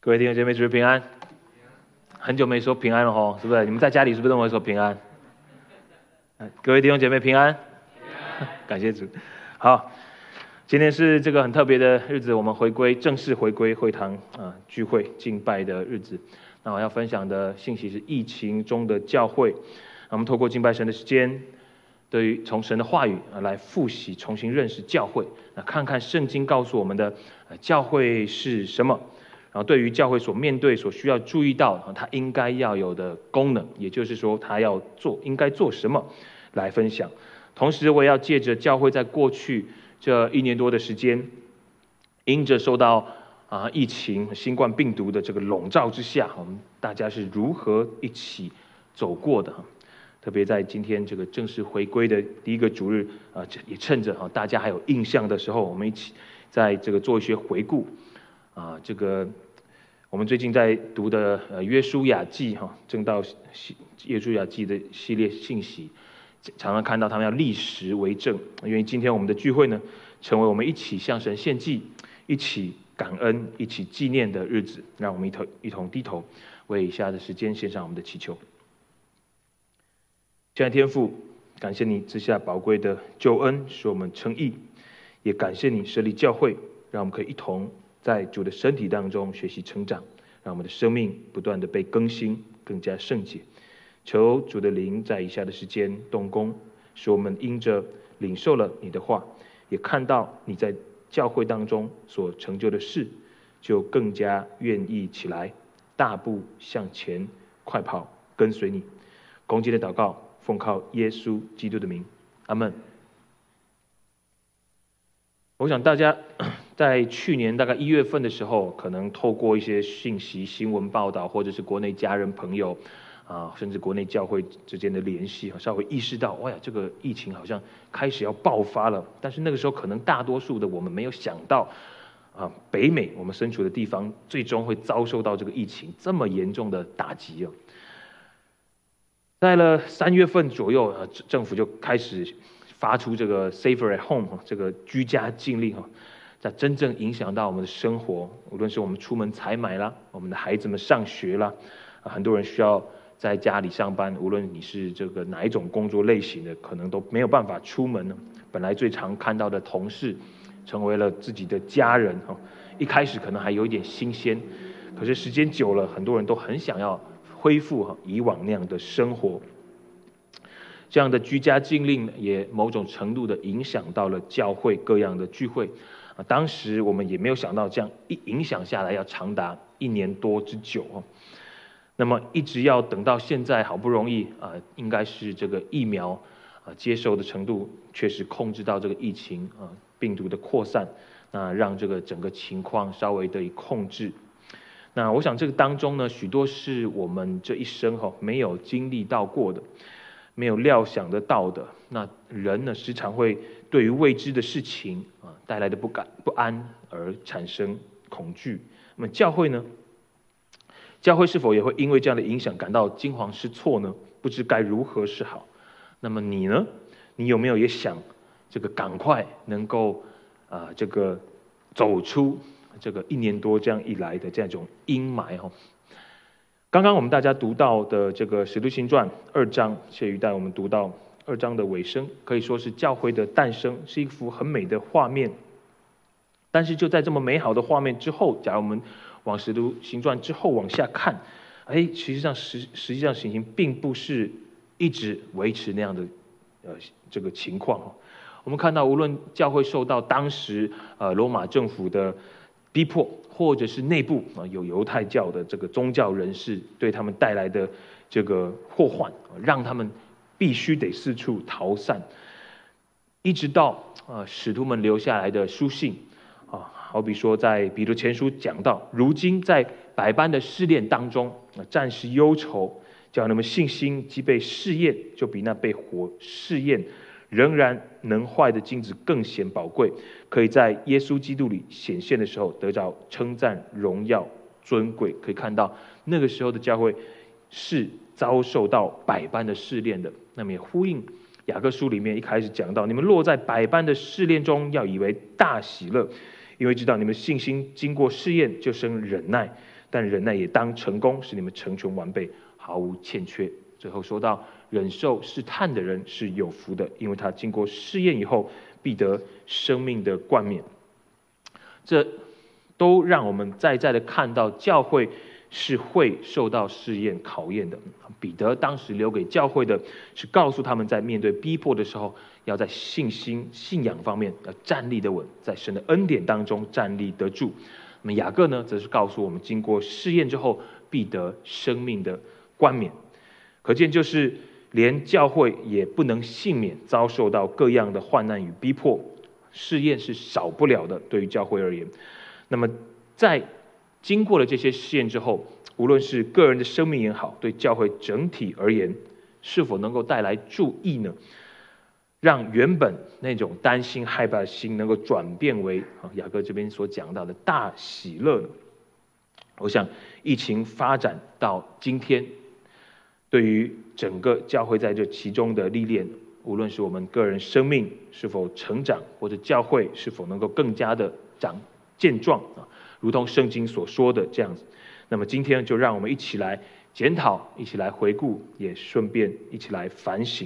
各位弟兄姐妹，主日平安。很久没说平安了吼，是不是？你们在家里是不是都会说平安？各位弟兄姐妹平安，感谢主。好，今天是这个很特别的日子，我们正式回归会堂聚会敬拜的日子。那我要分享的信息是疫情中的教会。我们透过敬拜神的时间，对于从神的话语来复习、重新认识教会。那看看圣经告诉我们的教会是什么。然后对于教会所面对、所需要注意到他应该要有的功能，也就是说他应该做什么来分享。同时我也要借着教会在过去这1年多的时间，因着受到疫情、新冠病毒的这个笼罩之下，我们大家是如何一起走过的。特别在今天这个正式回归的第一个主日也趁着大家还有印象的时候，我们一起在这个做一些回顾。这个我们最近在读的约书亚记正道约书亚记的系列信息，常常看到他们要立时为证。因为今天我们的聚会呢，成为我们一起向神献祭、一起感恩、一起纪念的日子。让我们一同低头，为以下的时间献上我们的祈求。亲爱的天父，感谢你赐下宝贵的救恩，使我们称义；也感谢你设立教会，让我们可以一同在主的身体当中学习成长，让我们的生命不断的被更新，更加圣洁。求主的灵在以下的时间动工，使我们因着领受了你的话，也看到你在教会当中所成就的事，就更加愿意起来，大步向前，快跑跟随你。恭敬的祷告，奉靠耶稣基督的名，阿们。我想大家在去年大概1月份的时候，可能透过一些信息、新闻报道，或者是国内家人朋友甚至国内教会之间的联系，稍微意识到，哇呀，这个疫情好像开始要爆发了。但是那个时候，可能大多数的我们没有想到，北美我们身处的地方，最终会遭受到这个疫情这么严重的打击。在了3月份左右，政府就开始发出这个 Safer at Home 这个居家禁令，在真正影响到我们的生活，无论是我们出门采买啦，我们的孩子们上学啦，很多人需要在家里上班，无论你是这个哪一种工作类型的，可能都没有办法出门。本来最常看到的同事，成为了自己的家人。一开始可能还有一点新鲜，可是时间久了，很多人都很想要恢复以往那样的生活。这样的居家禁令也某种程度的影响到了教会各样的聚会。当时我们也没有想到，这样一影响下来要长达1年多之久。那么一直要等到现在，好不容易应该是这个疫苗接受的程度确实控制到这个疫情病毒的扩散，让这个整个情况稍微得以控制。那我想这个当中呢，许多是我们这一生没有经历到过的，没有料想得到的。那人呢，时常会对于未知的事情带来的不安而产生恐惧。那么教会呢？教会是否也会因为这样的影响感到惊惶失措呢？不知该如何是好。那么你呢？你有没有也想这个赶快能够这个走出这个1年多这样一来的这种阴霾？刚刚我们大家读到的这个《使徒行传》2章，谢宇带我们读到2章的尾声，可以说是教会的诞生，是一幅很美的画面。但是就在这么美好的画面之后，假如我们往《使徒行传》之后往下看，实际上情形并不是一直维持那样的这个情况。我们看到，无论教会受到当时罗马政府的逼迫，或者是内部有犹太教的这个宗教人士对他们带来的这个祸患，让他们必须得四处逃散，一直到使徒们留下来的书信好比说在彼得前书讲到，如今在百般的试炼当中，暂时忧愁，叫你们信心既被试验，就比那被火试验仍然能坏的金子更显宝贵，可以在耶稣基督里显现的时候得着称赞、荣耀、尊贵。可以看到那个时候的教会是遭受到百般的试炼的。那么也呼应雅各书里面一开始讲到，你们落在百般的试炼中，要以为大喜乐，因为知道你们信心经过试验，就生忍耐； 但忍耐也当成功，使你们成全完备，毫无欠缺。最后说到，忍受试探的人是有福的，因为他经过试验以后，必得生命的冠冕。这都让我们再的看到，教会是会受到试验考验的。彼得当时留给教会的是告诉他们，在面对逼迫的时候，要在信心、信仰方面要站立得稳，在神的恩典当中站立得住。那么雅各呢，则是告诉我们，经过试验之后，必得生命的冠冕。可见，就是连教会也不能幸免遭受到各样的患难与逼迫，试验是少不了的。对于教会而言，那么在经过了这些试验之后，无论是个人的生命也好，对教会整体而言，是否能够带来助益呢？让原本那种担心害怕的心能够转变为雅各这边所讲到的大喜乐呢？我想疫情发展到今天，对于整个教会在这其中的历练，无论是我们个人生命是否成长，或者教会是否能够更加的健壮如同圣经所说的这样子。那么今天就让我们一起来检讨，一起来回顾，也顺便一起来反省。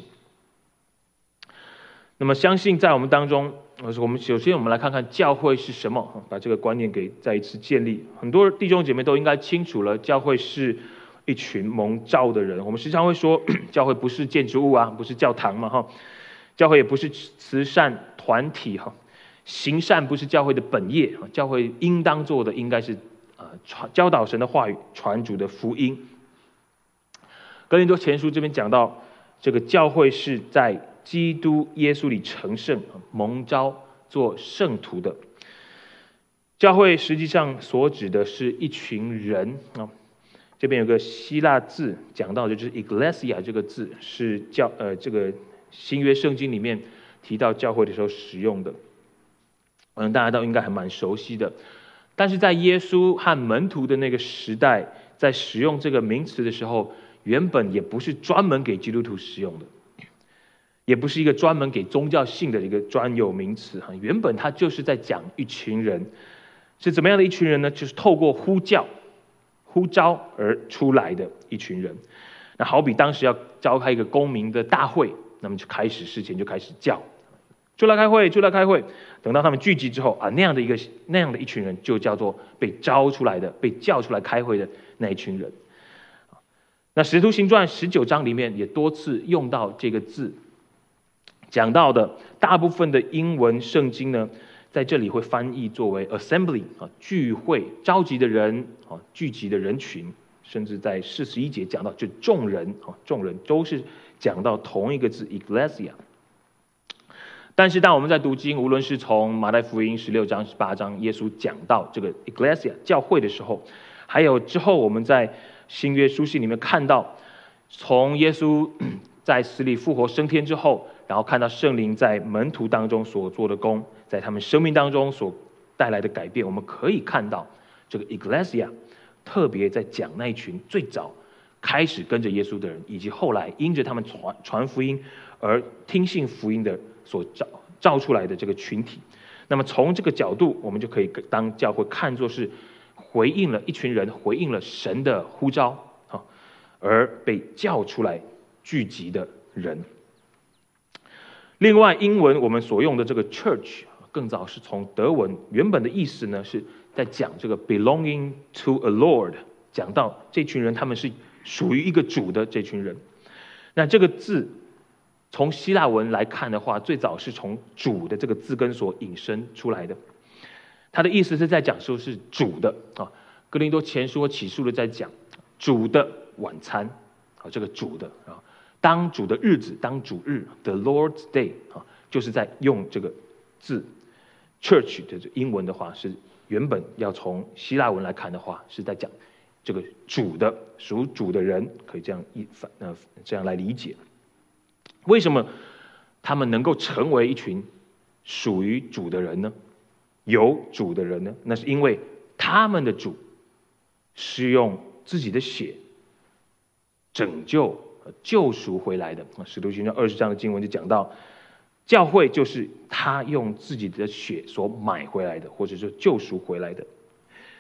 那么相信在我们当中，首先我们来看看教会是什么，把这个观念给再一次建立。很多弟兄姐妹都应该清楚了，教会是一群蒙召的人。我们时常会说，教会不是建筑物啊，不是教堂嘛，教会也不是慈善团体，行善不是教会的本业，教会应当做的应该是教导神的话语，传主的福音。哥林多前书这边讲到，这个教会是在基督耶稣里成圣，蒙召做圣徒的。教会实际上所指的是一群人啊。这边有个希腊字讲到的就是 Ecclesia 这个字，是这个新约圣经里面提到教会的时候使用的。大家都应该还蛮熟悉的。但是在耶稣和门徒的那个时代，在使用这个名词的时候，原本也不是专门给基督徒使用的，也不是一个专门给宗教性的一个专有名词。原本它就是在讲一群人，是怎么样的一群人呢？就是透过呼召而出来的一群人。那好比当时要召开一个公民的大会，那么就开始事前就开始叫出来开会，出来开会。等到他们聚集之后那样的一群人，就叫做被招出来的、被叫出来开会的那一群人。那使徒行传19章里面也多次用到这个字，讲到的大部分的英文圣经呢，在这里会翻译作为 assembly 聚会、召集的人聚集的人群，甚至在41节讲到就众人都是讲到同一个字 ecclesia。但是当我们在读经，无论是从马太福音16章、18章，耶稣讲到这个 ecclesia 教会的时候，还有之后我们在新约书信里面看到，从耶稣在死里复活升天之后，然后看到圣灵在门徒当中所做的工，在他们生命当中所带来的改变，我们可以看到这个 ecclesia 特别在讲那一群最早开始跟着耶稣的人，以及后来因着他们传福音而听信福音的所造出来的这个群体。那么从这个角度，我们就可以当教会看作是回应了一群人，回应了神的呼召而被叫出来聚集的人。另外，英文我们所用的这个 church 更早是从德文，原本的意思呢是在讲这个 belonging to a Lord， 讲到这群人他们是属于一个主的这群人。那这个字从希腊文来看的话，最早是从主的这个字根所引申出来的。它的意思是在讲说是主的哥林多前书和启示录在讲主的晚餐这个主的当主的日子，当主日 the Lord's Day 就是在用这个字 church 的英文的话，是原本要从希腊文来看的话，是在讲这个主的属主的人，可以这样来理解。为什么他们能够成为一群属于主的人呢？有主的人呢？那是因为他们的主是用自己的血拯救救赎回来的。使徒行传20章的经文就讲到，教会就是他用自己的血所买回来的，或者说救赎回来的。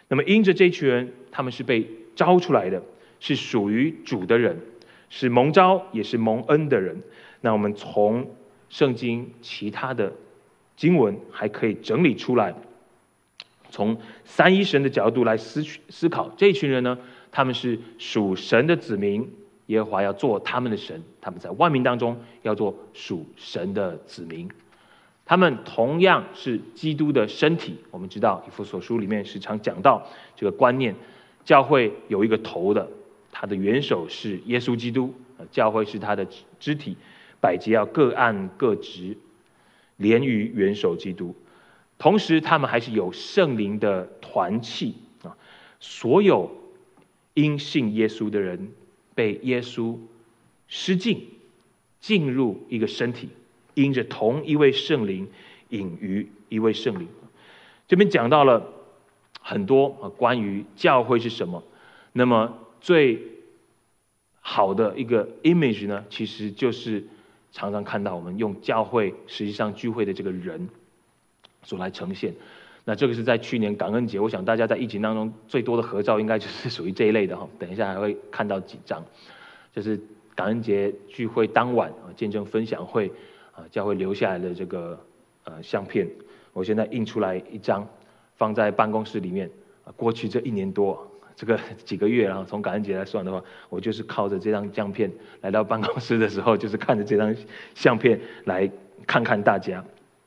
那么因着这群人，他们是被招出来的，是属于主的人，是蒙召也是蒙恩的人。那我们从圣经其他的经文还可以整理出来，从三一神的角度来思考，这群人呢，他们是属神的子民，耶和华要做他们的神，他们在万民当中要做属神的子民。他们同样是基督的身体。我们知道以弗所书里面时常讲到这个观念，教会有一个头的，他的元首是耶稣基督，教会是他的肢体，百节要各按各职，连于元首基督。同时他们还是有圣灵的团契啊，所有因信耶稣的人被耶稣施浸，进入一个身体，因着同一位圣灵，隐于一位圣灵。这边讲到了很多关于教会是什么。那么最好的一个 image 呢，其实就是常常看到我们用教会实际上聚会的这个人所来呈现。那这个是在去年感恩节，我想大家在疫情当中最多的合照应该就是属于这一类的哈。等一下还会看到几张，就是感恩节聚会当晚见证分享会教会留下来的这个相片。我现在印出来一张，放在办公室里面。过去这1年多，这个几个月，然后从感恩节来算的话，我就是靠着这张相片来到办公室的时候，就是看着这张相片来看看大家。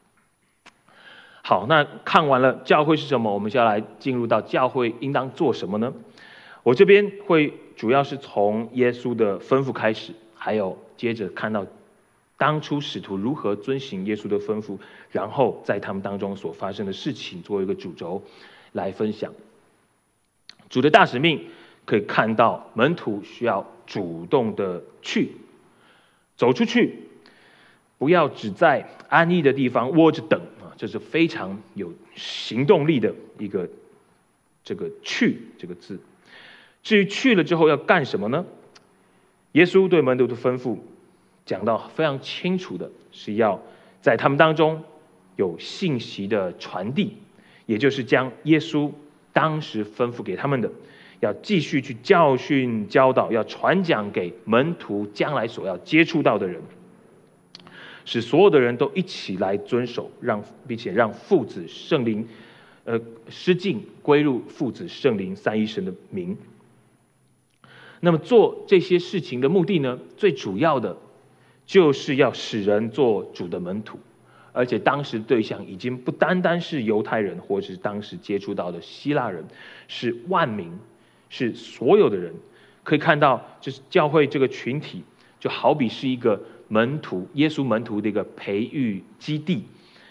好，那看完了教会是什么，我们就要来进入到教会应当做什么呢？我这边会主要是从耶稣的吩咐开始，还有接着看到当初使徒如何遵行耶稣的吩咐，然后在他们当中所发生的事情作为一个主轴来分享。主的大使命可以看到门徒需要主动的去走出去，不要只在安逸的地方窝着等啊，这是非常有行动力的一个这个去这个字。至于去了之后要干什么呢？耶稣对门徒的吩咐讲到非常清楚的，是要在他们当中有信息的传递，也就是将耶稣当时吩咐给他们的，要继续去教训教导，要传讲给门徒将来所要接触到的人，使所有的人都一起来遵守，并且让父子圣灵施浸归入父子圣灵三一神的名。那么做这些事情的目的呢，最主要的就是要使人做主的门徒。而且当时对象已经不单单是犹太人，或者是当时接触到的希腊人，是万民，是所有的人。可以看到，就是教会这个群体，就好比是一个门徒，耶稣门徒的一个培育基地，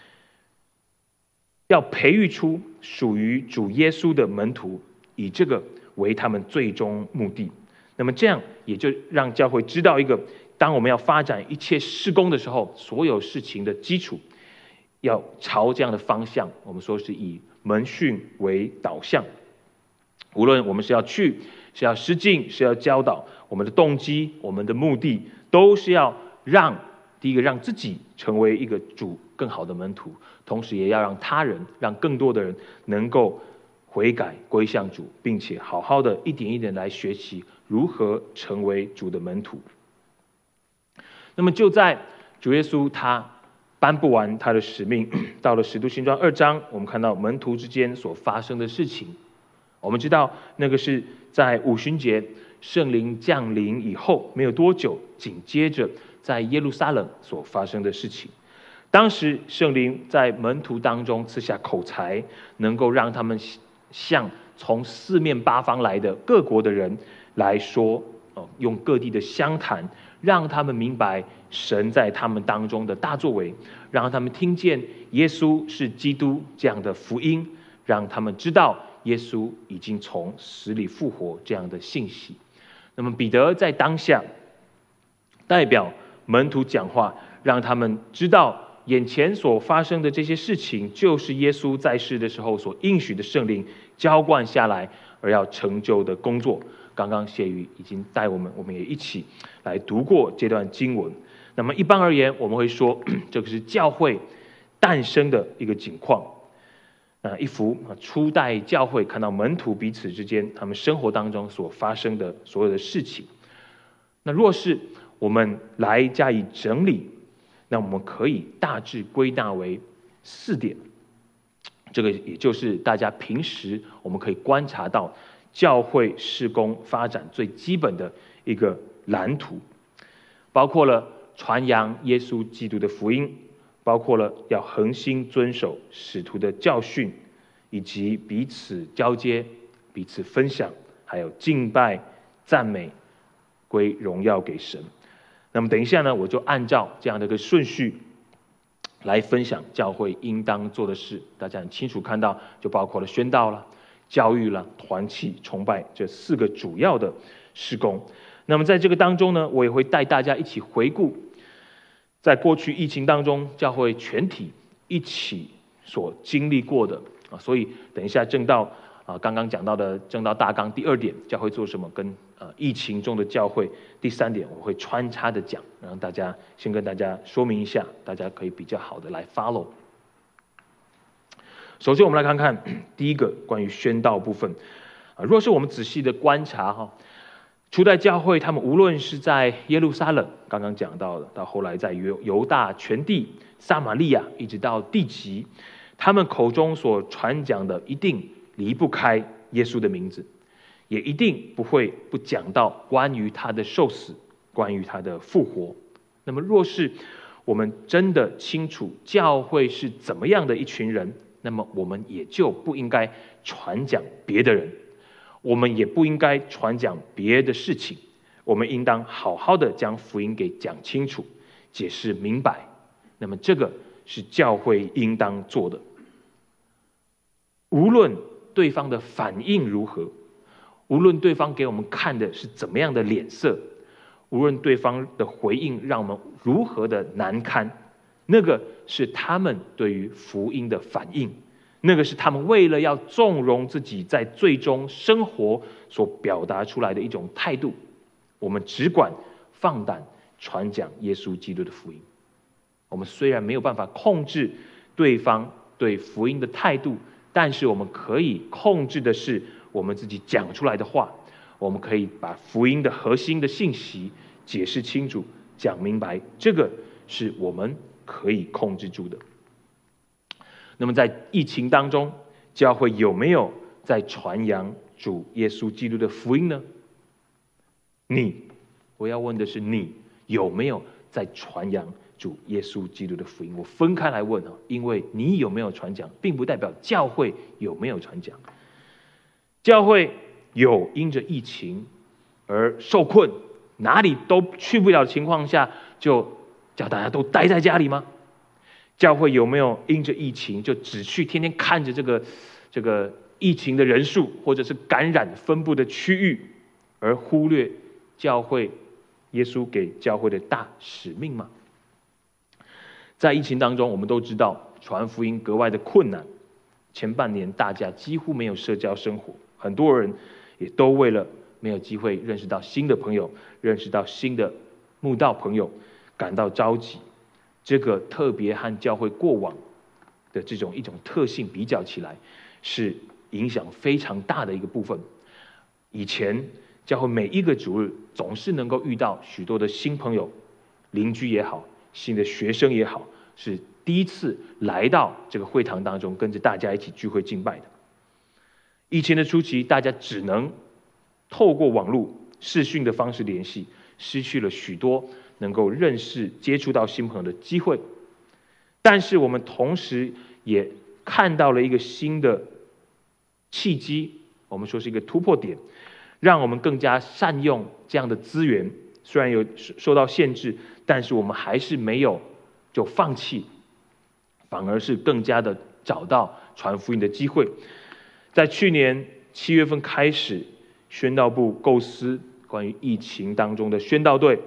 要培育出属于主耶稣的门徒，以这个为他们最终目的。那么这样也就让教会知道一个，当我们要发展一切事工的时候，所有事情的基础要朝这样的方向，我们说是以门训为导向。无论我们是要去，是要施浸，是要教导，我们的动机，我们的目的，都是要第一个让自己成为一个主更好的门徒，同时也要让他人，让更多的人能够悔改归向主，并且好好的一点一点来学习如何成为主的门徒。那么就在主耶稣他颁布完他的使命，到了使徒行传2章，我们看到门徒之间所发生的事情。我们知道那个是在五旬节圣灵降临以后没有多久，紧接着在耶路撒冷所发生的事情。当时圣灵在门徒当中赐下口才，能够让他们向从四面八方来的各国的人来说，用各地的乡谈，让他们明白神在他们当中的大作为，让他们听见耶稣是基督这样的福音，让他们知道耶稣已经从死里复活这样的信息。那么彼得在当下代表门徒讲话，让他们知道眼前所发生的这些事情，就是耶稣在世的时候所应许的圣灵浇灌下来而要成就的工作。刚刚谢宇已经带我们也一起来读过这段经文。那么一般而言，我们会说这个是教会诞生的一个景况。 一幅初代教会看到门徒彼此之间他们生活当中所发生的所有的事情。那若是我们来加以整理，那我们可以大致归纳为4点。这个也就是大家平时我们可以观察到教会事工发展最基本的一个蓝图，包括了传扬耶稣基督的福音，包括了要恒心遵守使徒的教训，以及彼此交接、彼此分享，还有敬拜、赞美、归荣耀给神。那么等一下呢，我就按照这样的一个顺序来分享教会应当做的事。大家很清楚看到，就包括了宣道啦、教育啦、团契、崇拜这4个主要的事工。那么在这个当中呢，我也会带大家一起回顾在过去疫情当中教会全体一起所经历过的所以等一下正道刚刚讲到的正道大纲第2点，教会做什么跟疫情中的教会第3点，我会穿插的讲，让大家先跟大家说明一下，大家可以比较好的来 follow。首先我们来看看第一个关于宣道部分若是我们仔细的观察初代教会他们无论是在耶路撒冷刚刚讲到的，到后来在犹大全地、撒玛利亚一直到地极，他们口中所传讲的一定离不开耶稣的名字，也一定不会不讲到关于他的受死，关于他的复活。那么若是我们真的清楚教会是怎么样的一群人，那么我们也就不应该传讲别的人，我们也不应该传讲别的事情，我们应当好好的将福音给讲清楚、解释明白。那么这个是教会应当做的。无论对方的反应如何，无论对方给我们看的是怎么样的脸色，无论对方的回应让我们如何的难堪，那个是他们对于福音的反应，那个是他们为了要纵容自己在最终生活所表达出来的一种态度。我们只管放胆传讲耶稣基督的福音。我们虽然没有办法控制对方对福音的态度，但是我们可以控制的是我们自己讲出来的话。我们可以把福音的核心的信息解释清楚、讲明白，这个是我们可以控制住的。那么在疫情当中，教会有没有在传扬主耶稣基督的福音呢？我要问的是你有没有在传扬主耶稣基督的福音？我分开来问因为你有没有传讲，并不代表教会有没有传讲。教会有因着疫情而受困，哪里都去不了的情况下，就叫大家都待在家里吗？教会有没有因着疫情就只去天天看着这个疫情的人数或者是感染分布的区域，而忽略教会耶稣给教会的大使命吗？在疫情当中，我们都知道传福音格外的困难，前半年大家几乎没有社交生活，很多人也都为了没有机会认识到新的朋友，认识到新的慕道朋友感到着急。这个特别和教会过往的一种特性比较起来，是影响非常大的一个部分。以前教会每一个主日总是能够遇到许多的新朋友，邻居也好，新的学生也好，是第一次来到这个会堂当中跟着大家一起聚会敬拜的。疫情的初期，大家只能透过网络视讯的方式联系，失去了许多能够认识接触到新朋友的机会。但是我们同时也看到了一个新的契机，我们说是一个突破点，让我们更加善用这样的资源。虽然有受到限制，但是我们还是没有就放弃，反而是更加的找到传福音的机会。在去年7月份开始，宣道部构思关于疫情当中的宣道队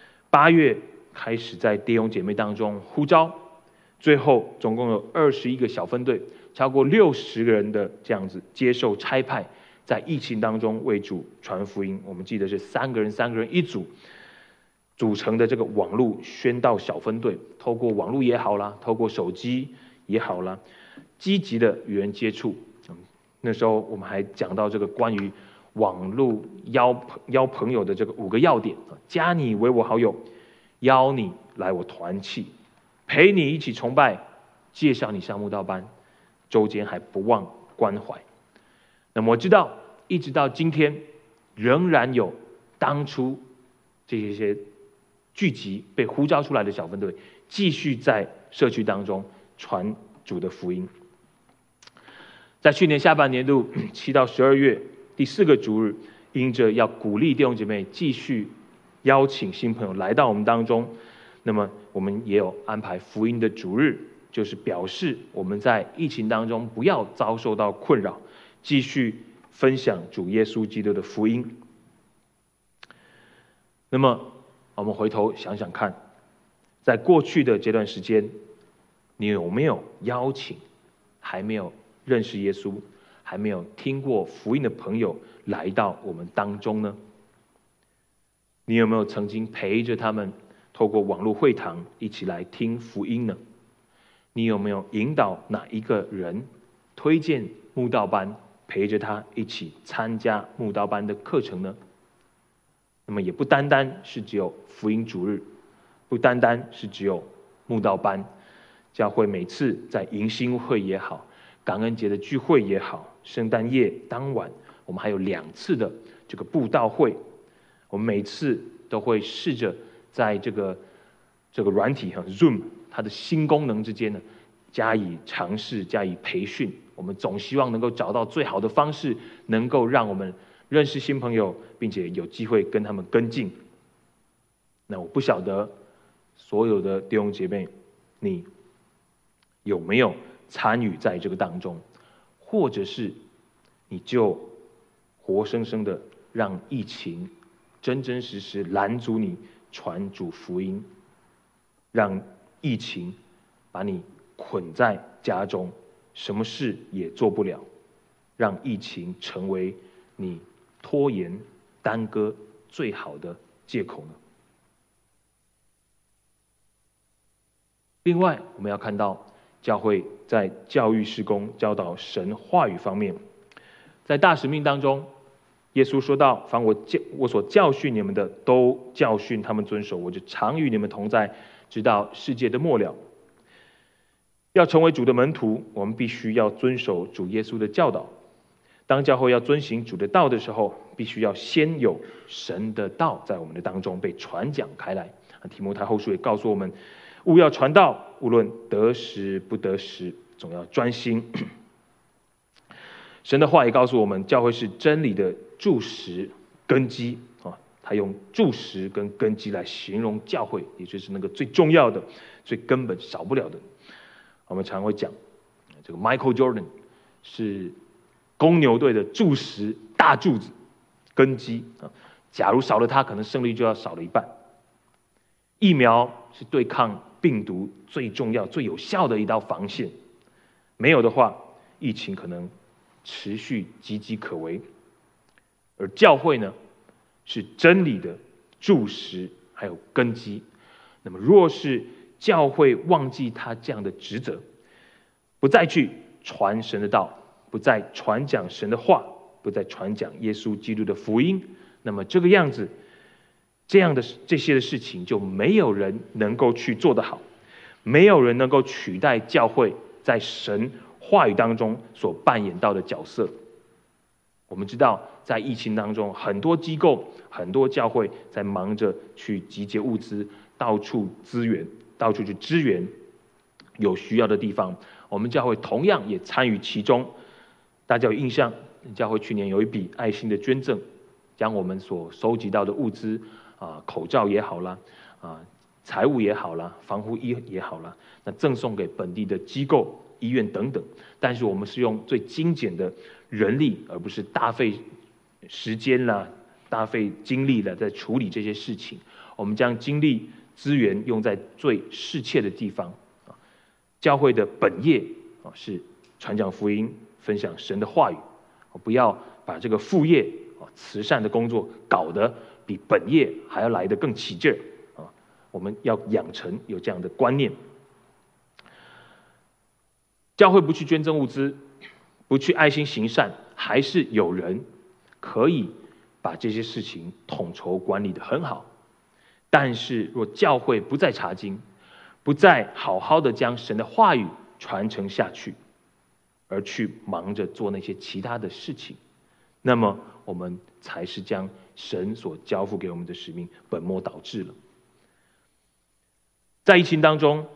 ，8月开始在弟兄姐妹当中呼召，最后总共有21个小分队，超过60个人的这样子接受差派，在疫情当中为主传福音。我们记得是3个人一组组成的这个网络宣道小分队，透过网络也好啦，透过手机也好啦， 积极的与人接触。那时候我们还讲到这个关于网络邀朋友的这个5个要点：加你为我好友，邀你来我团契，陪你一起崇拜，介绍你上慕道班，周间还不忘关怀。那么我知道，一直到今天，仍然有当初这些聚集被呼召出来的小分队，继续在社区当中传主的福音。在去年下半年度7到12月第4个主日，因着要鼓励弟兄姐妹继续邀请新朋友来到我们当中，那么我们也有安排福音的主日，就是表示我们在疫情当中不要遭受到困扰，继续分享主耶稣基督的福音。那么我们回头想想看，在过去的这段时间，你有没有邀请还没有认识耶稣、还没有听过福音的朋友来到我们当中呢？你有没有曾经陪着他们透过网络会堂一起来听福音呢？你有没有引导哪一个人推荐慕道班，陪着他一起参加慕道班的课程呢？那么也不单单是只有福音主日，不单单是只有慕道班，教会每次在迎新会也好，感恩节的聚会也好，圣诞夜当晚，我们还有2次的这个布道会，我们每次都会试着在这个软体Zoom 它的新功能之间呢，加以尝试，加以培训。我们总希望能够找到最好的方式，能够让我们认识新朋友，并且有机会跟他们跟进。那我不晓得所有的弟兄姐妹，你有没有参与在这个当中，或者是你就活生生的让疫情真真实实拦阻你传主福音，让疫情把你捆在家中，什么事也做不了，让疫情成为你拖延耽搁最好的借口呢？另外，我们要看到教会在教育事工、教导神话语方面，在大使命当中，耶稣说到：凡我所教训你们的，都教训他们遵守，我就常与你们同在，直到世界的末了。要成为主的门徒，我们必须要遵守主耶稣的教导。当教会要遵行主的道的时候，必须要先有神的道在我们的当中被传讲开来。提摩太后书也告诉我们，务要传道，无论得时不得时，总要专心。神的话也告诉我们，教会是真理的柱石根基啊。他用柱石跟根基来形容教会，也就是那个最重要的、最根本少不了的。我们常会讲，这个 Michael Jordan 是公牛队的柱石大柱子根基啊。假如少了他，可能胜率就要少了一半。疫苗是对抗病毒最重要、最有效的一道防线，没有的话，疫情可能持续岌岌可危。而教会呢，是真理的柱石还有根基。那么若是教会忘记他这样的职责，不再去传神的道，不再传讲神的话，不再传讲耶稣基督的福音，那么这个样子，这些的事情就没有人能够去做得好，没有人能够取代教会在神话语当中所扮演到的角色。我们知道，在疫情当中，很多机构、很多教会在忙着去集结物资，到处去支援有需要的地方。我们教会同样也参与其中。大家有印象，教会去年有一笔爱心的捐赠，将我们所收集到的物资口罩也好啦，财物也好啦，防护衣也好啦，那赠送给本地的机构、医院等等。但是我们是用最精简的人力，而不是大费时间啦、大费精力在处理这些事情。我们将精力资源用在最适切的地方。教会的本业是传讲福音、分享神的话语，不要把这个副业慈善的工作搞得比本业还要来得更起劲儿啊！我们要养成有这样的观念。 教会不去捐赠物资，不去爱心行善，还是有人可以把这些事情统筹管理得很好。但是若教会不再查经，不再好好的将神的话语传承下去，而去忙着做那些其他的事情，那么我们才是将神所交付给我们的使命本末倒置了。在疫情当中，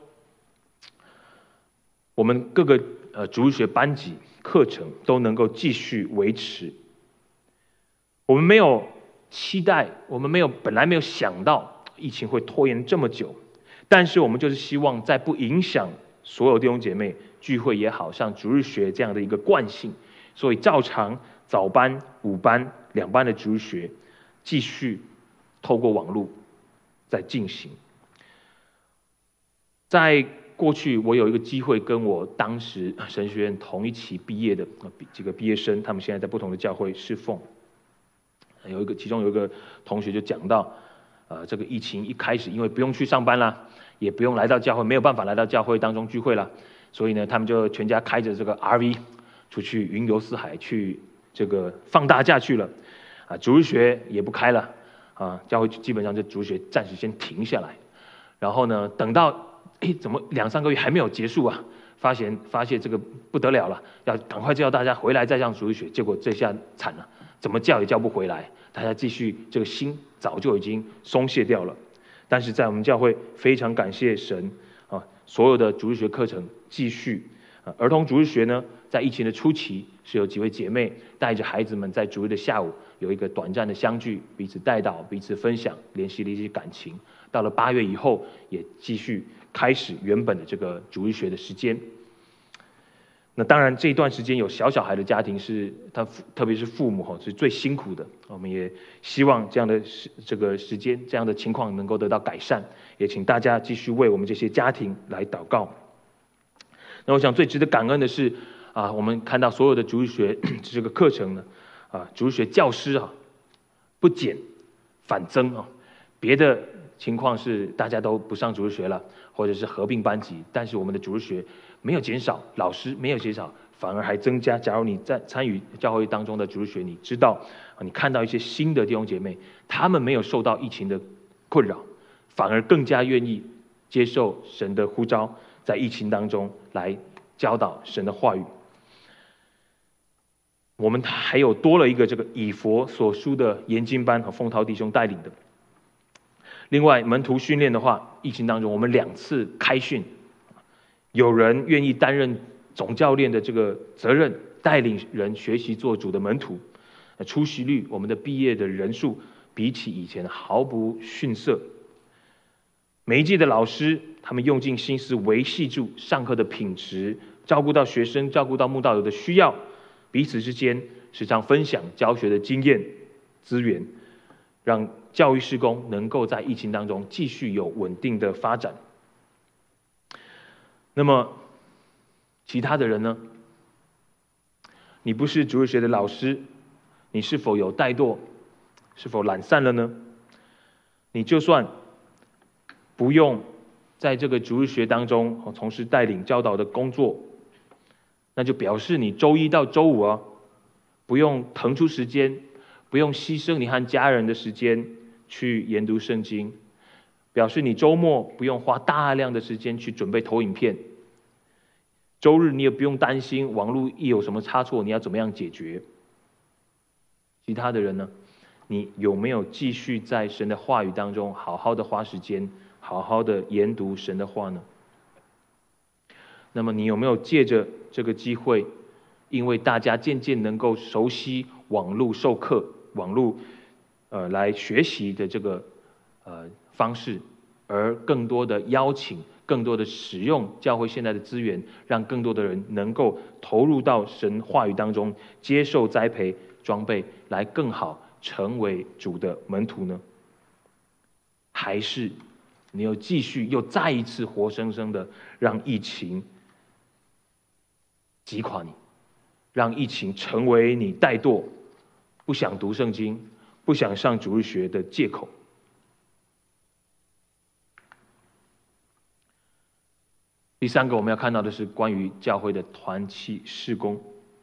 我们各个主日学班级课程都能够继续维持。我们没有期待，我们本来没有想到疫情会拖延这么久，但是我们就是希望在不影响所有弟兄姐妹聚会也好，像主日学这样的一个惯性，所以照常早班、午班、两班的主日学继续透过网络在进行。在过去，我有一个机会跟我当时神学院同一期毕业的几个毕业生，他们现在在不同的教会侍奉。其中有一个同学就讲到，这个疫情一开始，因为不用去上班啦，也不用来到教会，没有办法来到教会当中聚会啦，所以呢，他们就全家开着这个 RV 出去云游四海，去这个放大假去了。主日学也不开了，教会基本上这主日学暂时先停下来。然后呢，等到怎么2-3个月还没有结束啊？发现这个不得了了，要赶快叫大家回来再上主日学。结果这下惨了，怎么叫也叫不回来，大家继续这个心早就已经松懈掉了。但是在我们教会非常感谢神所有的主日学课程继续。儿童主日学呢，在疫情的初期是有几位姐妹带着孩子们在主日的下午有一个短暂的相聚，彼此带导，彼此分享，联系了一些感情。到了8月以后，也继续开始原本的这个主日学的时间。那当然这一段时间有小孩的家庭特别是父母是最辛苦的。我们也希望这样的这个时间这样的情况能够得到改善，也请大家继续为我们这些家庭来祷告。那我想最值得感恩的是我们看到所有的主日学这个课程呢主日学教师不减反增别的情况是大家都不上主日学了，或者是合并班级，但是我们的主日学没有减少，老师没有减少，反而还增加。假如你在参与教会当中的主日学，你知道你看到一些新的弟兄姐妹，他们没有受到疫情的困扰，反而更加愿意接受神的呼召，在疫情当中来教导神的话语。我们还有多了一个这个以佛所书的研经班和凤涛弟兄带领的。另外门徒训练的话，疫情当中我们2次开训，有人愿意担任总教练的这个责任，带领人学习做主的门徒。出席率，我们的毕业的人数比起以前毫不逊色。每一届的老师，他们用尽心思维系住上课的品质，照顾到学生，照顾到慕道友的需要，彼此之间时常分享教学的经验资源，让教育事工能够在疫情当中继续有稳定的发展。那么其他的人呢？你不是主日学的老师，你是否有怠惰？是否懒散了呢？你就算不用在这个主日学当中从事带领教导的工作，那就表示你周一到周五不用腾出时间，不用牺牲你和家人的时间去研读圣经，表示你周末不用花大量的时间去准备投影片，周日你也不用担心网络一有什么差错你要怎么样解决。其他的人呢？你有没有继续在神的话语当中好好的花时间，好好的研读神的话呢？那么你有没有借着这个机会，因为大家渐渐能够熟悉网络授课、网络来学习的这个方式，而更多的邀请、更多的使用教会现在的资源，让更多的人能够投入到神话语当中，接受栽培、装备，来更好成为主的门徒呢？还是你又继续又再一次活生生的让疫情击垮你，让疫情成为你怠惰、不想读圣经、不想上主日学的借口？ 第三个我们要看到的是关于教会的团契事工。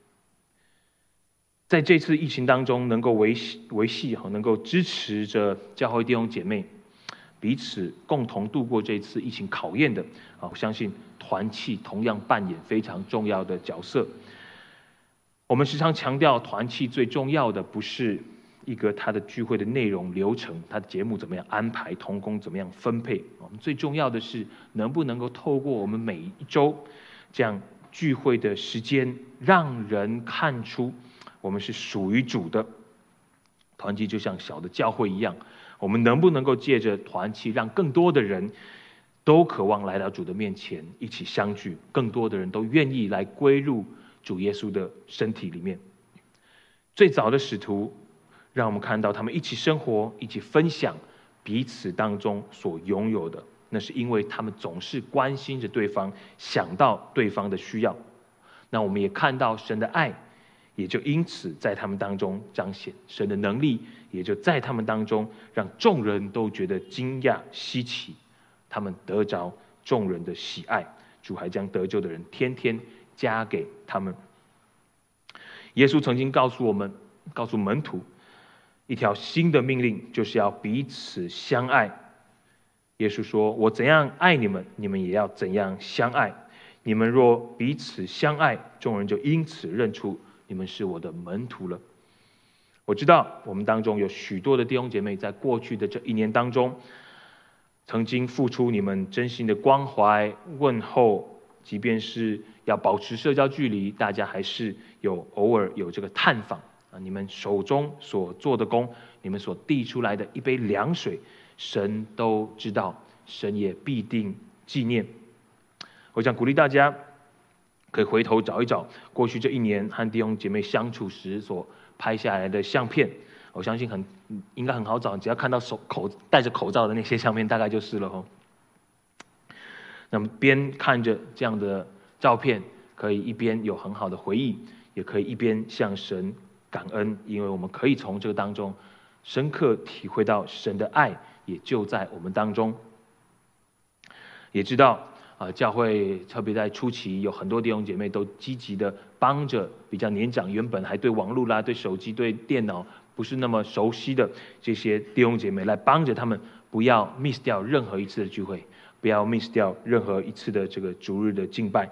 在这次疫情当中，能够维系能够支持着教会弟兄姐妹彼此共同度过这次疫情考验的我相信团契同样扮演非常重要的角色。我们时常强调，团契最重要的不是一个它的聚会的内容流程，它的节目怎么样安排，同工怎么样分配。我们最重要的是能不能够透过我们每一周这样聚会的时间，让人看出我们是属于主的。团契就像小的教会一样，我们能不能够借着团契，让更多的人都渴望来到主的面前一起相聚，更多的人都愿意来归入主耶稣的身体里面。最早的使徒让我们看到他们一起生活，一起分享彼此当中所拥有的，那是因为他们总是关心着对方，想到对方的需要。那我们也看到神的爱也就因此在他们当中彰显，神的能力也就在他们当中让众人都觉得惊讶稀奇，他们得着众人的喜爱，主还将得救的人天天加给他们。耶稣曾经告诉门徒一条新的命令，就是要彼此相爱。耶稣说，我怎样爱你们，你们也要怎样相爱。你们若彼此相爱，众人就因此认出你们是我的门徒了。我知道我们当中有许多的弟兄姐妹在过去的这一年当中，曾经付出你们真心的关怀问候，即便是要保持社交距离，大家还是偶尔有这个探访你们手中所做的工，你们所递出来的一杯凉水，神都知道，神也必定纪念。我想鼓励大家可以回头找一找过去这一年和弟兄姐妹相处时所拍下来的相片，我相信应该很好找，只要看到戴着口罩的那些相片，大概就是了。那么边看着这样的照片，可以一边有很好的回忆，也可以一边向神感恩，因为我们可以从这个当中深刻体会到神的爱也就在我们当中。也知道教会特别在初期，有很多弟兄姐妹都积极的帮着比较年长，原本还对网络啦、对手机、对电脑不是那么熟悉的这些弟兄姐妹，来帮着他们不要 miss 掉任何一次的聚会，不要 miss 掉任何一次的这个主日的敬拜。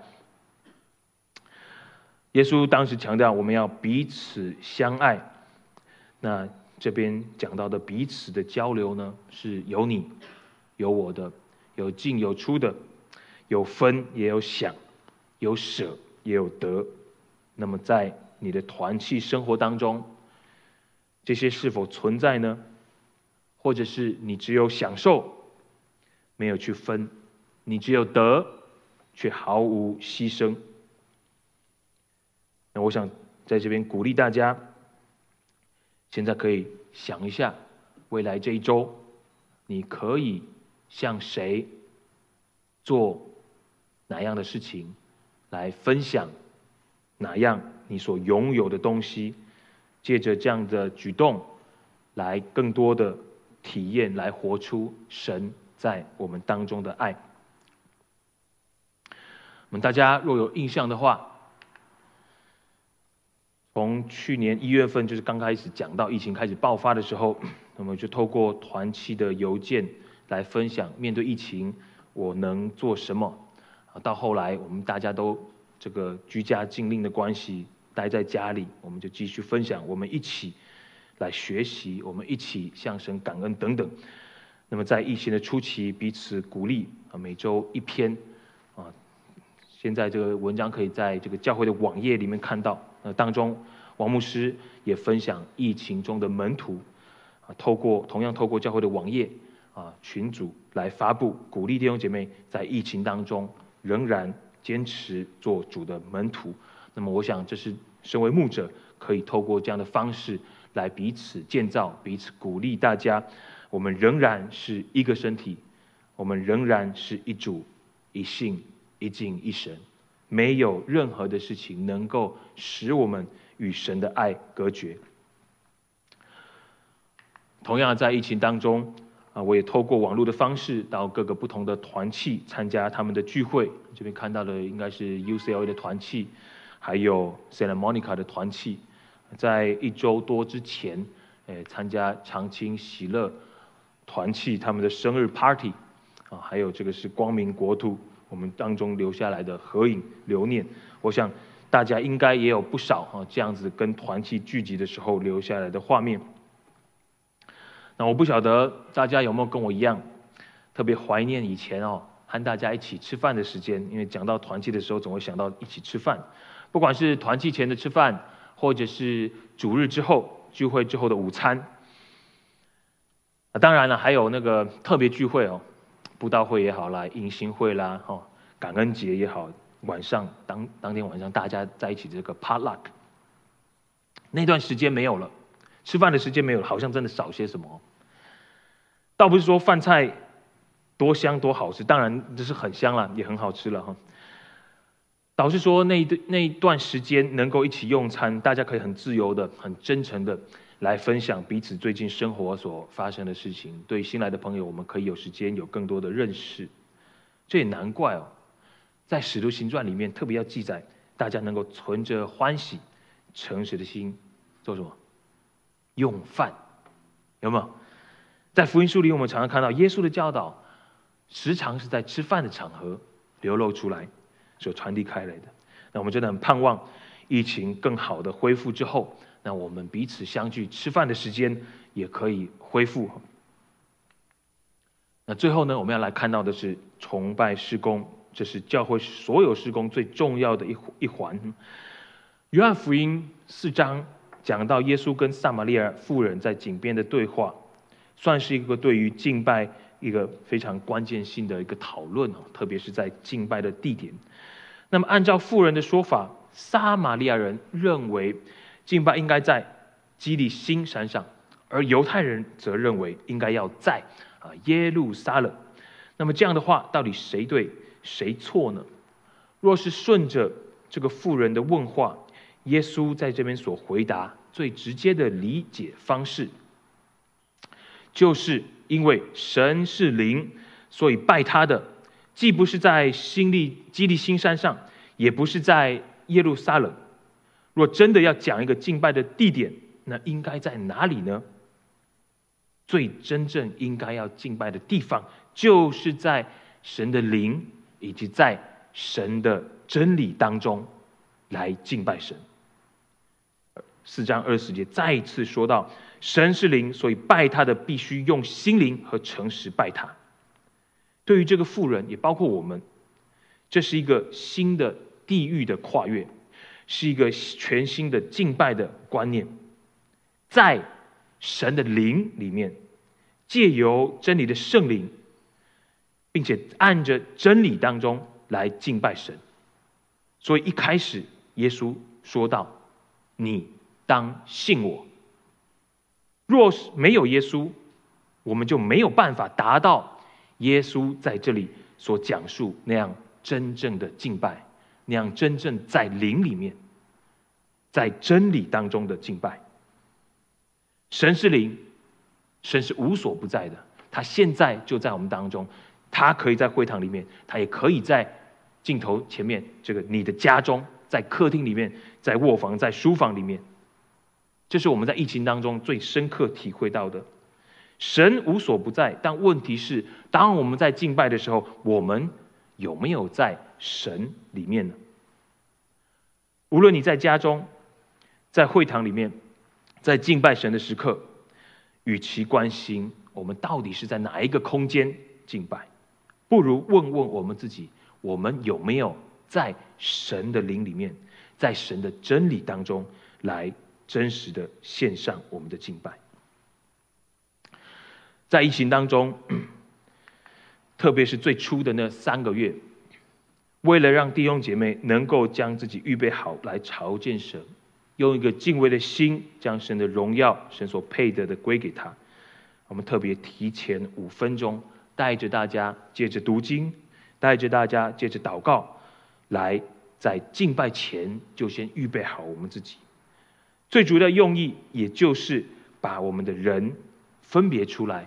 耶稣当时强调我们要彼此相爱，那这边讲到的彼此的交流呢，是有你有我的，有进有出的，有分也有享，有舍也有得。那么在你的团契生活当中，这些是否存在呢？或者是你只有享受，没有去分，你只有得，却毫无牺牲？那我想在这边鼓励大家，现在可以想一下，未来这一周你可以向谁做哪样的事情，来分享哪样你所拥有的东西，借着这样的举动来更多的体验，来活出神在我们当中的爱。我们大家若有印象的话，从去年1月份，就是刚开始讲到疫情开始爆发的时候，那么就透过团契的邮件来分享面对疫情我能做什么。到后来我们大家都这个居家禁令的关系，待在家里，我们就继续分享，我们一起来学习，我们一起向神感恩等等。那么在疫情的初期，彼此鼓励每周1篇现在这个文章可以在这个教会的网页里面看到。当中王牧师也分享疫情中的门徒同样透过教会的网页群组来发布，鼓励弟兄姐妹在疫情当中仍然坚持做主的门徒。那么我想这是身为牧者可以透过这样的方式来彼此建造，彼此鼓励大家，我们仍然是一个身体，我们仍然是一主一信一敬一神，没有任何的事情能够使我们与神的爱隔绝。同样在疫情当中我也透过网络的方式到各个不同的团契参加他们的聚会。这边看到的应该是 UCLA 的团契，还有 Santa Monica 的团契。在1周多之前，参加长青喜乐团契他们的生日 party， 还有这个是光明国土我们当中留下来的合影留念。我想大家应该也有不少这样子跟团契聚集的时候留下来的画面。那我不晓得大家有没有跟我一样，特别怀念以前和大家一起吃饭的时间，因为讲到团契的时候，总会想到一起吃饭，不管是团契前的吃饭，或者是主日之后聚会之后的午餐。当然了，还有那个特别聚会布道会也好啦，迎新会啦，感恩节也好，晚上当天晚上大家在一起这个 potluck， 那段时间没有了，吃饭的时间没有了，好像真的少些什么。倒不是说饭菜多香多好吃，当然这是很香了，也很好吃了倒是说那一段时间能够一起用餐，大家可以很自由的、很真诚的来分享彼此最近生活所发生的事情。对新来的朋友，我们可以有时间有更多的认识。这也难怪在《使徒行传》里面特别要记载，大家能够存着欢喜、诚实的心做什么？用饭，有没有？在福音书里，我们常常看到耶稣的教导，时常是在吃饭的场合流露出来，所传递开来的。那我们真的很盼望疫情更好的恢复之后，那我们彼此相聚吃饭的时间也可以恢复。那最后呢，我们要来看到的是崇拜事工，这是教会所有事工最重要的一环。约翰福音4章讲到耶稣跟撒玛利亚妇人在井边的对话，算是一个对于敬拜一个非常关键性的一个讨论，特别是在敬拜的地点。那么按照妇人的说法，撒玛利亚人认为敬拜应该在基利心山上，而犹太人则认为应该要在耶路撒冷。那么这样的话，到底谁对谁错呢？若是顺着这个妇人的问话，耶稣在这边所回答最直接的理解方式，就是因为神是灵，所以拜他的既不是在基利心山上，也不是在耶路撒冷。若真的要讲一个敬拜的地点，那应该在哪里呢？最真正应该要敬拜的地方，就是在神的灵以及在神的真理当中来敬拜神。4章20节再一次说到，神是灵，所以拜他的必须用心灵和诚实拜他。对于这个妇人，也包括我们，这是一个新的地域的跨越，是一个全新的敬拜的观念。在神的灵里面，借由真理的圣灵，并且按着真理当中来敬拜神。所以一开始耶稣说到，你当信我。若是没有耶稣，我们就没有办法达到耶稣在这里所讲述那样真正的敬拜，那样真正在灵里面，在真理当中的敬拜。神是灵，神是无所不在的，他现在就在我们当中，他可以在会堂里面，他也可以在镜头前面，这个你的家中，在客厅里面，在卧房，在书房里面。这是我们在疫情当中最深刻体会到的。神无所不在，但问题是，当我们在敬拜的时候，我们有没有在神里面呢？无论你在家中，在会堂里面，在敬拜神的时刻，与其关心我们到底是在哪一个空间敬拜，不如问问我们自己，我们有没有在神的灵里面，在神的真理当中来真实的献上我们的敬拜。在疫情当中，特别是最初的那3个月，为了让弟兄姐妹能够将自己预备好来朝见神，用一个敬畏的心将神的荣耀，神所配得的归给他，我们特别提前5分钟，带着大家借着读经，带着大家借着祷告，来在敬拜前就先预备好我们自己。最主要的用意，也就是把我们的人分别出来，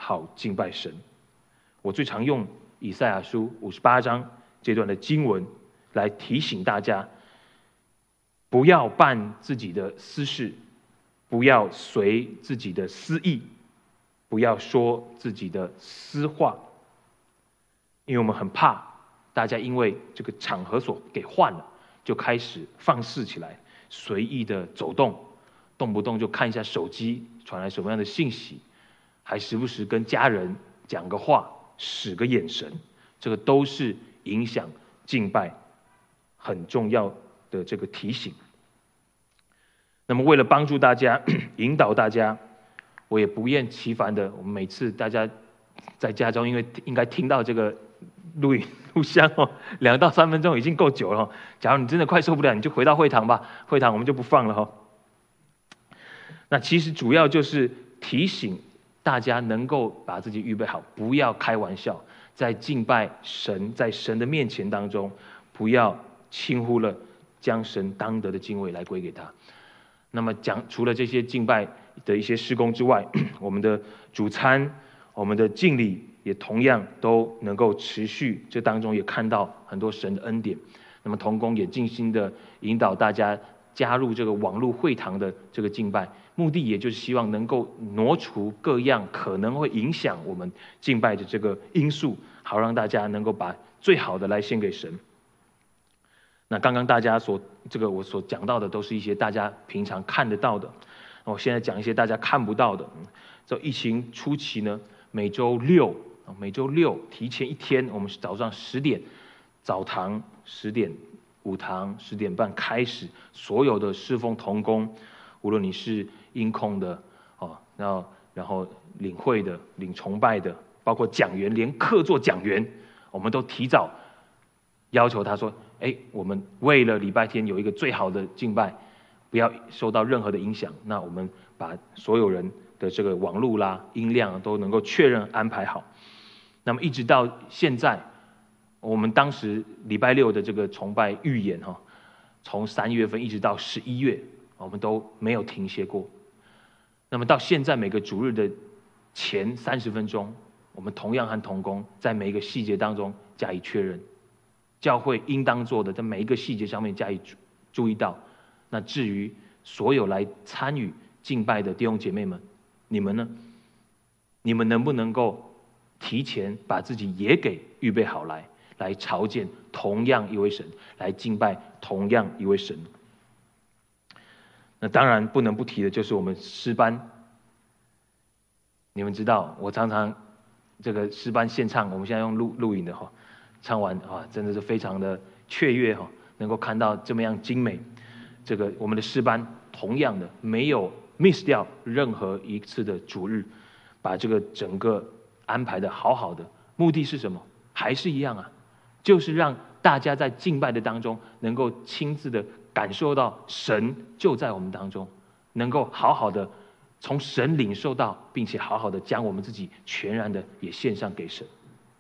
好敬拜神。我最常用以赛亚书58章这段的经文来提醒大家，不要办自己的私事，不要随自己的私意，不要说自己的私话，因为我们很怕大家因为这个场合所给换了，就开始放肆起来，随意的走动，动不动就看一下手机传来什么样的信息，还时不时跟家人讲个话，使个眼神，这个都是影响敬拜很重要的这个提醒。那么为了帮助大家引导大家，我也不厌其烦的，我们每次大家在家中，因为应该听到这个录像2到3分钟已经够久了。假如你真的快受不了，你就回到会堂吧，会堂我们就不放了。那其实主要就是提醒大家能够把自己预备好，不要开玩笑，在敬拜神，在神的面前当中，不要轻忽了将神当得的敬畏来归给他。那么除了这些敬拜的一些事工之外，我们的主餐，我们的敬礼也同样都能够持续，这当中也看到很多神的恩典。那么同工也尽心的引导大家加入这个网络会堂的这个敬拜，目的也就是希望能够挪除各样可能会影响我们敬拜的这个因素，好让大家能够把最好的来献给神。那刚刚大家我所讲到的都是一些大家平常看得到的，我现在讲一些大家看不到的。在疫情初期呢，每周六提前一天，我们是早上10点早堂，10点午堂，10点半开始，所有的侍奉同工，无论你是音控的然后领会的、领崇拜的，包括讲员，连客座讲员，我们都提早要求他说，我们为了礼拜天有一个最好的敬拜，不要受到任何的影响，那我们把所有人的这个网路啦、音量都能够确认安排好。那么一直到现在，我们当时礼拜六的这个崇拜预演从3月份一直到11月，我们都没有停歇过。那么到现在每个主日的前30分钟，我们同样和同工在每一个细节当中加以确认，教会应当做的在每一个细节上面加以注意到。那至于所有来参与敬拜的弟兄姐妹们，你们呢？你们能不能够提前把自己也给预备好来朝见同样一位神，来敬拜同样一位神？那当然不能不提的就是我们诗班。你们知道，我常常这个诗班献唱，我们现在用录影的唱完真的是非常的雀跃能够看到这么样精美。这个我们的诗班同样的没有 miss 掉任何一次的主日，把这个整个安排的好好的。目的是什么？还是一样啊，就是让大家在敬拜的当中能够亲自的感受到神就在我们当中，能够好好的从神领受到，并且好好的将我们自己全然的也献上给神。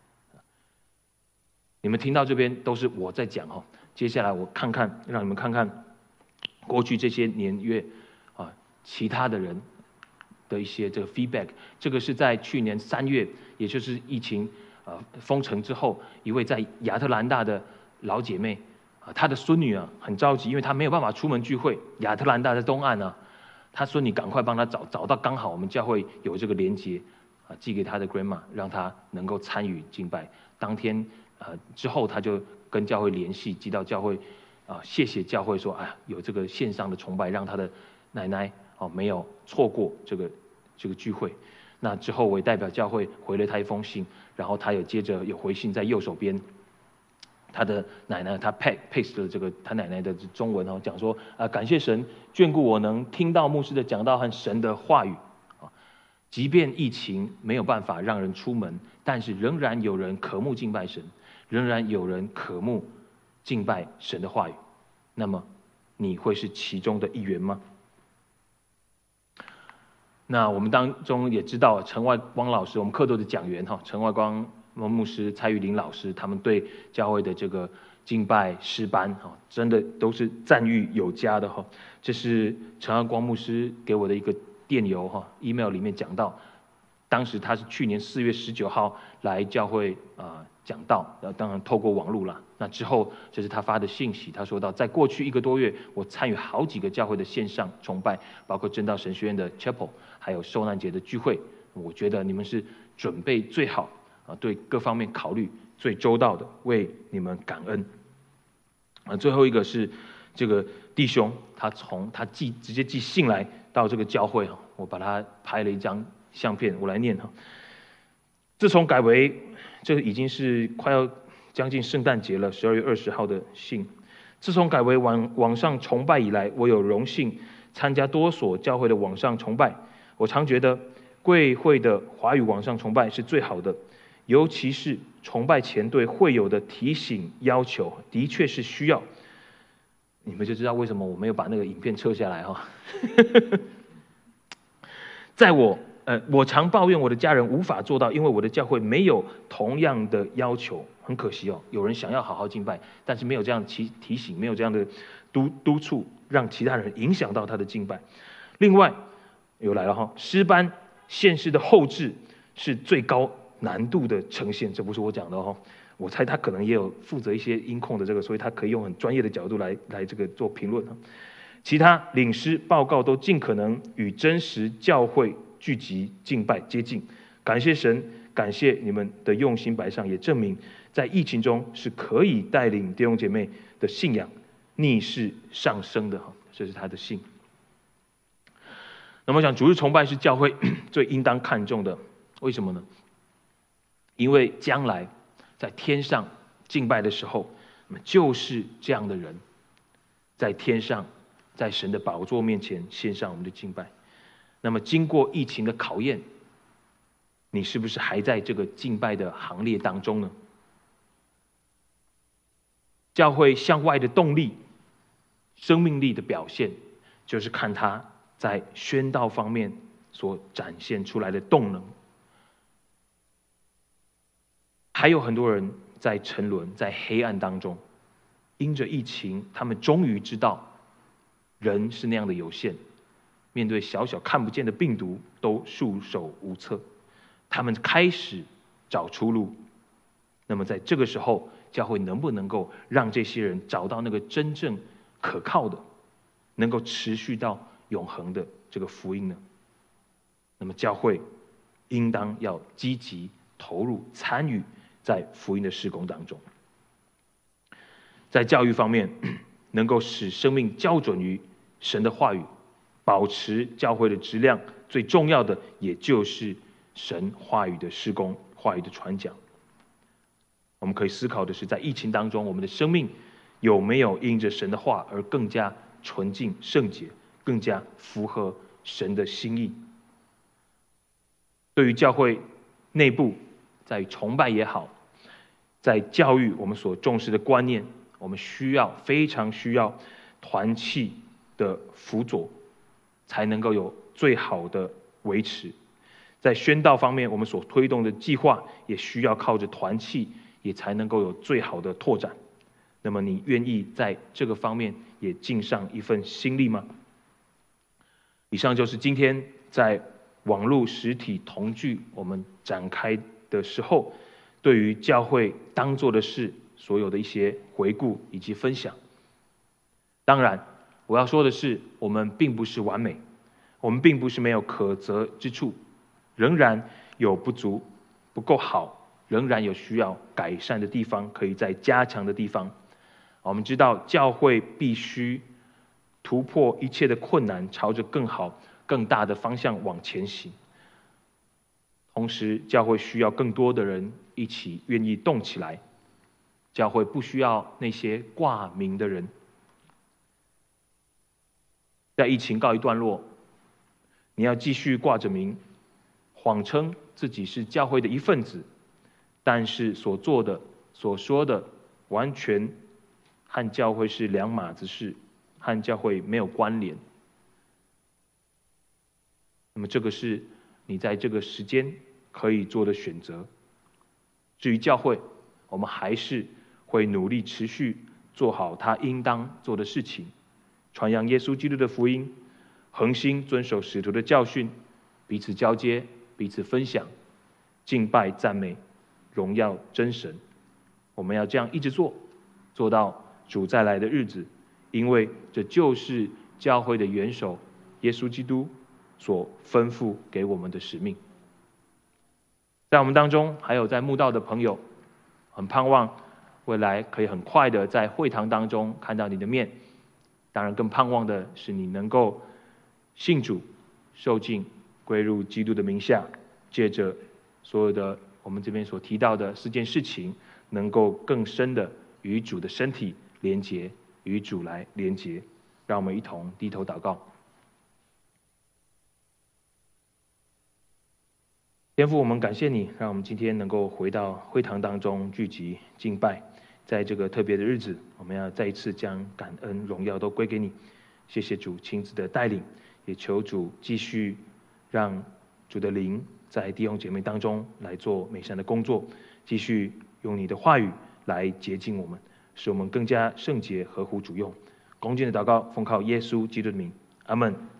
你们听到这边都是我在讲接下来我让你们看看过去这些年月其他的人的一些这个 feedback。 这个是在去年3月，也就是疫情封城之后，一位在亚特兰大的老姐妹她的孙女很着急，因为她没有办法出门聚会，亚特兰大在东岸她孙女赶快帮她找到，刚好我们教会有这个连结寄给她的 grandma， 让她能够参与敬拜。当天之后她就跟教会联系，寄到教会谢谢教会说有这个线上的崇拜，让她的奶奶没有错过这个聚会。那之后我也代表教会回了她一封信，然后她有接着有回信在右手边，她的奶奶她 paste 了这个她奶奶的中文讲说感谢神眷顾我能听到牧师的讲道和神的话语即便疫情没有办法让人出门，但是仍然有人渴慕敬拜神，仍然有人渴慕敬拜神的话语。那么你会是其中的一员吗？那我们当中也知道陈外光老师，我们课堂的讲员陈外光牧师、蔡玉玲老师，他们对教会的这个敬拜诗班真的都是赞誉有加的这是陈外光牧师给我的一个电邮email 里面讲到， 当时他是去年4月19号来教会讲道，当然透过网络啦。那之后这是他发的信息，他说到，在过去1个多月，我参与好几个教会的线上崇拜，包括真道神学院的 chapel， 还有受难节的聚会。我觉得你们是准备最好对各方面考虑最周到的，为你们感恩。最后一个是这个弟兄，他直接寄信来到这个教会，我把他拍了一张相片，我来念哈。自从改为，这已经是快要将近圣诞节了，12月20号的信。自从改为网上崇拜以来，我有荣幸参加多所教会的网上崇拜。我常觉得贵会的华语网上崇拜是最好的，尤其是崇拜前对会友的提醒要求，的确是需要。你们就知道为什么我没有把那个影片撤下来哈。我常抱怨我的家人无法做到，因为我的教会没有同样的要求。很可惜哦，有人想要好好敬拜，但是没有这样的提醒，没有这样的督促，让其他人影响到他的敬拜。另外又来了哈，诗班献诗的后制是最高难度的呈现，这不是我讲的哈。我猜他可能也有负责一些音控的这个，所以他可以用很专业的角度来这个做评论。其他领诗报告都尽可能与真实教会聚集敬拜接近。感谢神，感谢你们的用心摆上，也证明在疫情中是可以带领弟兄姐妹的信仰逆势上升的。这是他的信。那么我想主日崇拜是教会最应当看重的，为什么呢？因为将来在天上敬拜的时候，就是这样的人在天上，在神的宝座面前献上我们的敬拜。那么经过疫情的考验，你是不是还在这个敬拜的行列当中呢？教会向外的动力、生命力的表现，就是看他在宣道方面所展现出来的动能。还有很多人在沉沦，在黑暗当中，因着疫情，他们终于知道人是那样的有限，面对小小看不见的病毒都束手无策，他们开始找出路。那么在这个时候，教会能不能够让这些人找到那个真正可靠的，能够持续到永恒的这个福音呢？那么教会应当要积极投入参与在福音的事工当中。在教育方面，能够使生命校准于神的话语，保持教会的质量，最重要的也就是神话语的事工、话语的传讲。我们可以思考的是，在疫情当中，我们的生命有没有因着神的话而更加纯净圣洁，更加符合神的心意？对于教会内部，在崇拜也好，在教育我们所重视的观念，我们非常需要团契的辅佐，才能够有最好的维持。在宣道方面，我们所推动的计划也需要靠着团契，也才能够有最好的拓展。那么你愿意在这个方面也尽上一份心力吗？以上就是今天在网络实体同聚我们展开的时候，对于教会当做的事所有的一些回顾以及分享。当然我要说的是，我们并不是完美，我们并不是没有可责之处，仍然有不足、不够好，仍然有需要改善的地方，可以再加强的地方。我们知道教会必须突破一切的困难，朝着更好更大的方向往前行。同时教会需要更多的人一起愿意动起来，教会不需要那些挂名的人。在疫情告一段落，你要继续挂着名，谎称自己是教会的一份子，但是所做的所说的完全和教会是两码子事，和教会没有关联。那么这个是你在这个时间可以做的选择。至于教会，我们还是会努力持续做好他应当做的事情，传扬耶稣基督的福音，恒心遵守使徒的教训，彼此交接， 彼此分享、敬拜、赞美、荣耀真神。我们要这样一直做，做到主再来的日子，因为这就是教会的元首耶稣基督所吩咐给我们的使命。在我们当中，还有在慕道的朋友，很盼望未来可以很快的在会堂当中看到你的面。当然，更盼望的是你能够信主、受浸、归入基督的名下，借着所有的我们这边所提到的4件事情，能够更深的与主的身体连结，与主来连结。让我们一同低头祷告。天父，我们感谢你，让我们今天能够回到会堂当中聚集敬拜。在这个特别的日子，我们要再一次将感恩荣耀都归给你。谢谢主亲自的带领，也求主继续让主的灵在弟兄姐妹当中来做美善的工作，继续用你的话语来洁净我们，使我们更加圣洁，合乎主用。恭敬的祷告，奉靠耶稣基督的名，阿们。